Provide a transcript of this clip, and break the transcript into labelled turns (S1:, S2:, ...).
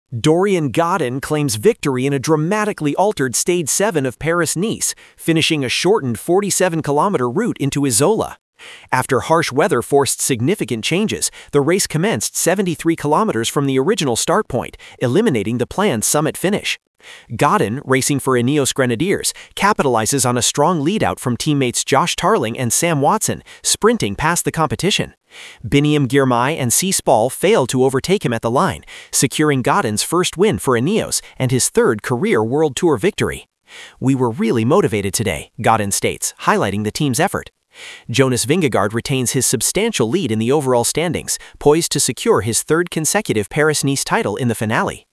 S1: Dorian Godin claims victory in a dramatically altered Stage 7 of Paris-Nice, finishing a shortened 47-kilometer route into Isola. After harsh weather forced significant changes, the race commenced 73 kilometers from the original start point, eliminating the planned summit finish. Godin, racing for Ineos Grenadiers, capitalizes on a strong lead-out from teammates Josh Tarling and Sam Watson, sprinting past the competition. Biniam Girmay and C. Spall failed to overtake him at the line, securing Godin's first win for Ineos and his third career World Tour victory. "We were really motivated today," Godin states, highlighting the team's effort. Jonas Vingegaard retains his substantial lead in the overall standings, poised to secure his third consecutive Paris-Nice title in the finale.